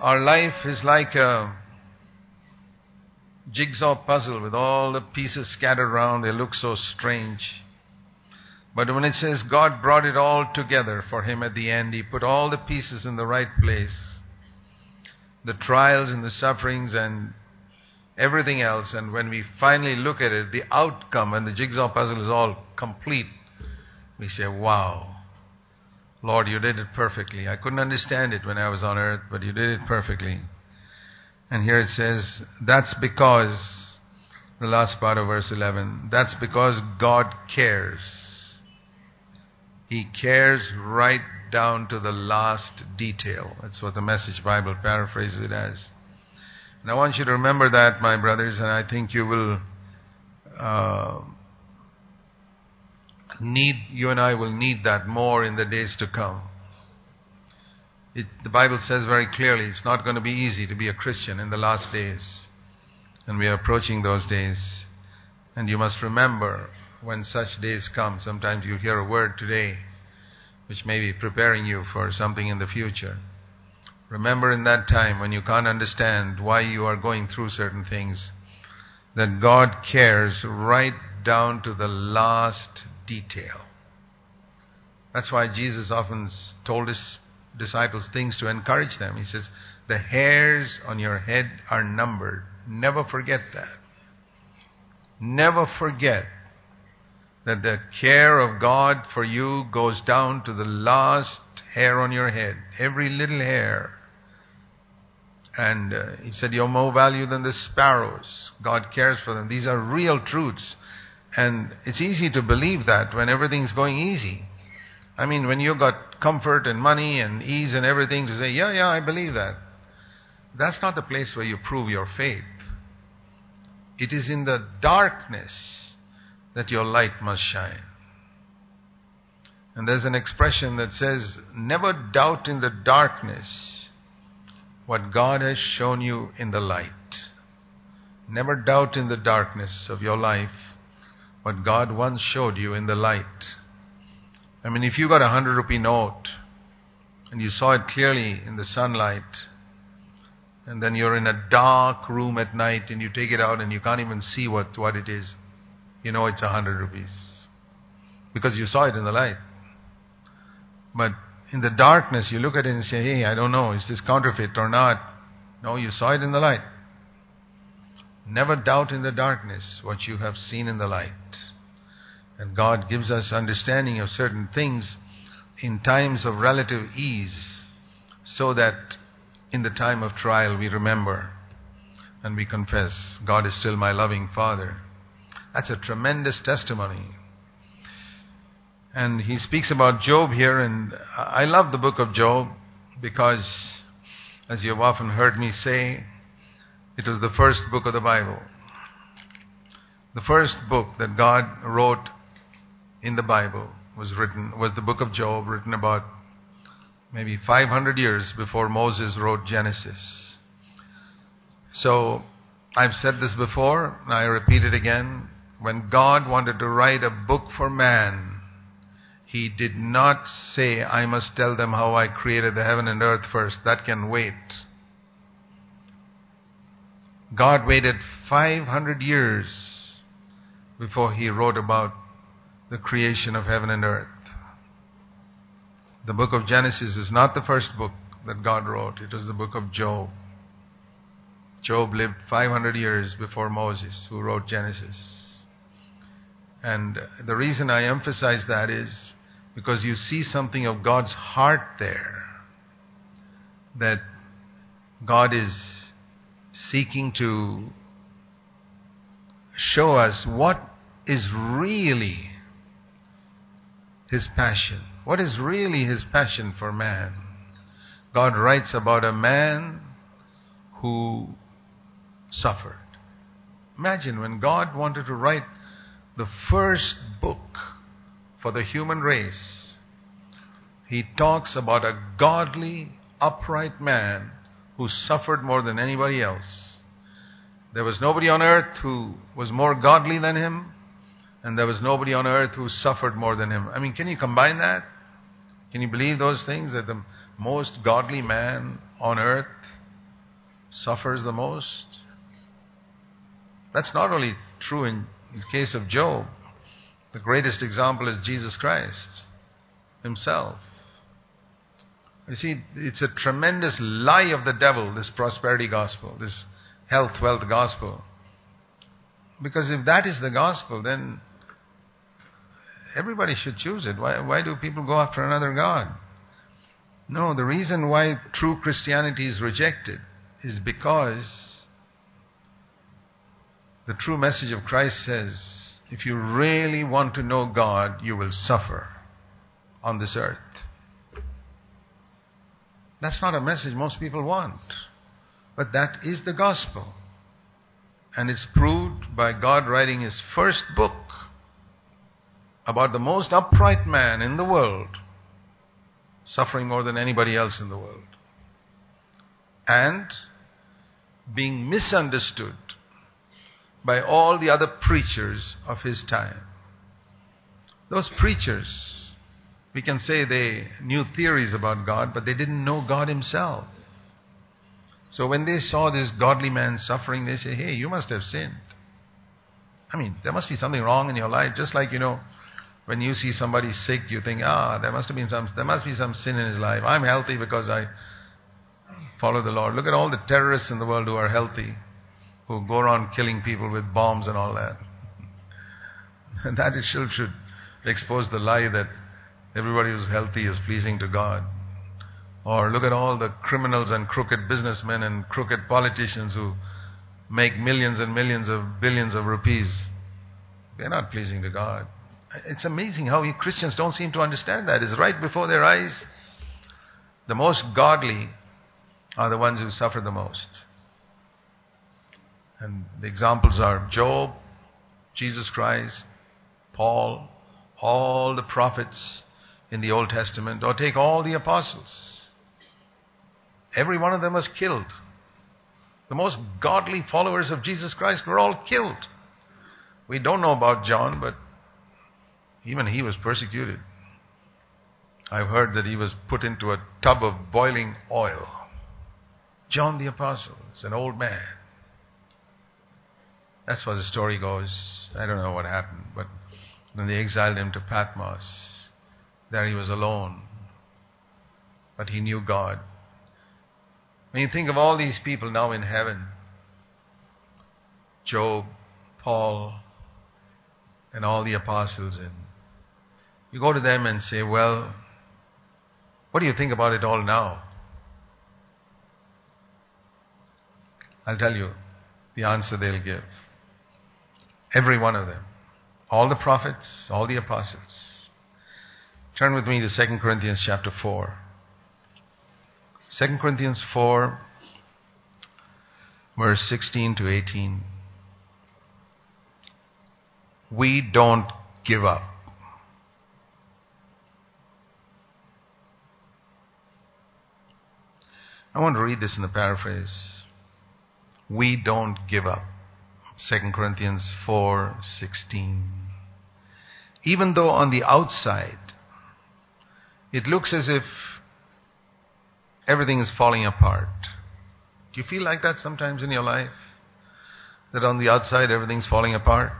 Our life is like a jigsaw puzzle with all the pieces scattered around. They look so strange. But when it says God brought it all together for him at the end, he put all the pieces in the right place. The trials and the sufferings and everything else. And when we finally look at it, the outcome and the jigsaw puzzle is all complete. We say, wow, Lord, you did it perfectly. I couldn't understand it when I was on earth, but you did it perfectly. And here it says, that's because, the last part of verse 11, that's because God cares. He cares right down to the last detail. That's what the Message Bible paraphrases it as. And I want you to remember that, my brothers, and I think you will you and I will need that more in the days to come. The Bible says very clearly it's not going to be easy to be a Christian in the last days. And we are approaching those days. And you must remember, when such days come, sometimes you hear a word today which may be preparing you for something in the future. Remember in that time when you can't understand why you are going through certain things, that God cares right down to the last detail. That's why Jesus often told his disciples things to encourage them. He says, the hairs on your head are numbered. Never forget that. Never forget that the care of God for you goes down to the last hair on your head. Every little hair. And he said, you're more valuable than the sparrows. God cares for them. These are real truths. And it's easy to believe that when everything's going easy. I mean, when you've got comfort and money and ease and everything, to say, yeah, I believe that. That's not the place where you prove your faith. It is in the darkness that your light must shine. And there's an expression that says, never doubt in the darkness what God has shown you in the light. Never doubt in the darkness of your life what God once showed you in the light. I mean, if you got 100 rupee note and you saw it clearly in the sunlight, and then you're in a dark room at night and you take it out and you can't even see what it is, you know it's 100 rupees because you saw it in the light. But in the darkness, you look at it and say, hey, I don't know, is this counterfeit or not? No, you saw it in the light. Never doubt in the darkness what you have seen in the light. And God gives us understanding of certain things in times of relative ease, so that in the time of trial we remember and we confess, God is still my loving Father. That's a tremendous testimony. And he speaks about Job here, and I love the book of Job because, as you've often heard me say, it was the first book of the Bible. The first book that God wrote in the Bible was the book of Job, written about maybe 500 years before Moses wrote Genesis. So, I've said this before, and I repeat it again. When God wanted to write a book for man, He did not say, I must tell them how I created the heaven and earth first. That can wait. God waited 500 years before He wrote about the creation of heaven and earth. The book of Genesis is not the first book that God wrote. It was the book of Job. Job lived 500 years before Moses, who wrote Genesis. And the reason I emphasize that is because you see something of God's heart there, that God is seeking to show us what is really His passion. What is really His passion for man? God writes about a man who suffered. Imagine when God wanted to write the first book for the human race, He talks about a godly, upright man who suffered more than anybody else. There was nobody on earth who was more godly than him, and there was nobody on earth who suffered more than him. I mean, can you combine that? Can you believe those things? That the most godly man on earth suffers the most. That's not only true in the case of Job. The greatest example is Jesus Christ himself. You see, it's a tremendous lie of the devil, this prosperity gospel, this health, wealth gospel. Because if that is the gospel, then everybody should choose it. Why do people go after another God? No, the reason why true Christianity is rejected is because the true message of Christ says, if you really want to know God, you will suffer on this earth. That's not a message most people want. But that is the gospel. And it's proved by God writing His first book about the most upright man in the world, suffering more than anybody else in the world, and being misunderstood by all the other preachers of his time. Those preachers, we can say they knew theories about God, but they didn't know God Himself. So when they saw this godly man suffering, they say, hey, you must have sinned. I mean, there must be something wrong in your life. Just like, when you see somebody sick, you think, there must be some sin in his life. I'm healthy because I follow the Lord. Look at all the terrorists in the world who are healthy, who go around killing people with bombs and all that. And that itself should expose the lie that everybody who's healthy is pleasing to God. Or look at all the criminals and crooked businessmen and crooked politicians who make millions and millions of billions of rupees. They're not pleasing to God. It's amazing how we Christians don't seem to understand that. It's right before their eyes. The most godly are the ones who suffer the most. And the examples are Job, Jesus Christ, Paul, all the prophets in the Old Testament, or take all the apostles. Every one of them was killed. The most godly followers of Jesus Christ were all killed. We don't know about John, but even he was persecuted. I've heard that he was put into a tub of boiling oil. John the Apostle is an old man. That's what the story goes. I don't know what happened, but when they exiled him to Patmos, there he was alone. But he knew God. When you think of all these people now in heaven, Job, Paul, and all the apostles, and you go to them and say, well, what do you think about it all now? I'll tell you the answer they'll give. Every one of them. All the prophets, all the apostles. Turn with me to 2 Corinthians chapter 4. 2 Corinthians 4, verse 16 to 18. We don't give up. I want to read this in the paraphrase. We don't give up. 2 Corinthians 4:16. Even though on the outside it looks as if everything is falling apart. Do you feel like that sometimes in your life? That on the outside everything's falling apart?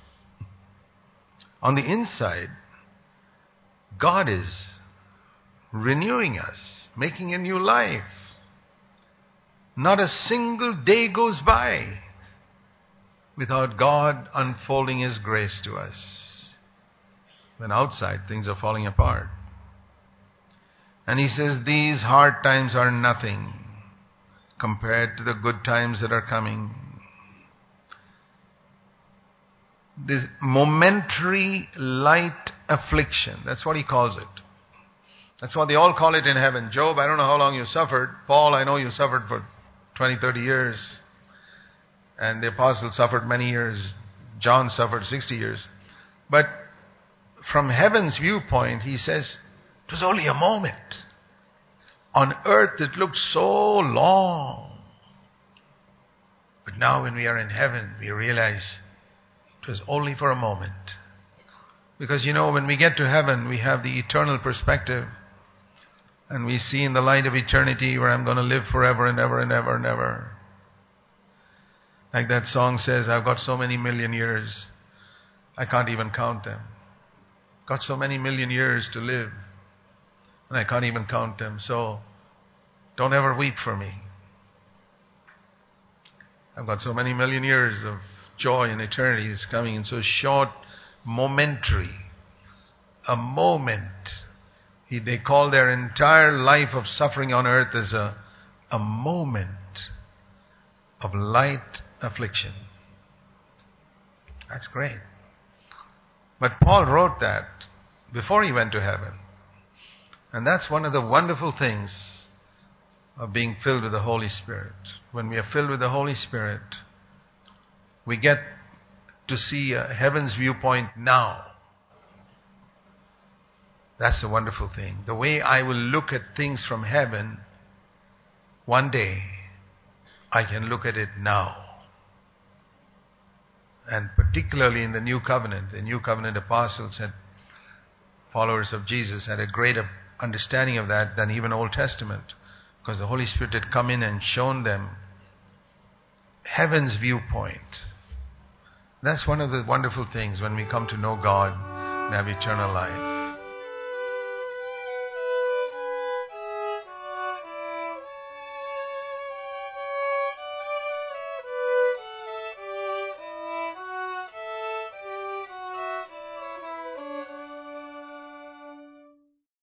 On the inside, God is renewing us, making a new life. Not a single day goes by without God unfolding His grace to us. When outside things are falling apart. And He says these hard times are nothing compared to the good times that are coming. This momentary light affliction, that's what He calls it. That's what they all call it in heaven. Job, I don't know how long you suffered. Paul, I know you suffered for 20, 30 years. And the apostles suffered many years. John suffered 60 years. But from heaven's viewpoint, he says, it was only a moment. On earth it looked so long. But now when we are in heaven, we realize it was only for a moment. Because when we get to heaven, we have the eternal perspective. And we see in the light of eternity where I'm going to live forever and ever and ever and ever. Like that song says, I've got so many million years, I can't even count them. Got so many million years to live, and I can't even count them. So, don't ever weep for me. I've got so many million years of joy and eternity is coming in so short, momentary. A moment. They call their entire life of suffering on earth as a moment of light affliction. That's great. But Paul wrote that before he went to heaven. And that's one of the wonderful things of being filled with the Holy Spirit. When we are filled with the Holy Spirit, we get to see heaven's viewpoint now. That's the wonderful thing. The way I will look at things from heaven, one day, I can look at it now. And particularly in the New Covenant, the New Covenant apostles and followers of Jesus had a greater understanding of that than even Old Testament. Because the Holy Spirit had come in and shown them heaven's viewpoint. That's one of the wonderful things when we come to know God and have eternal life.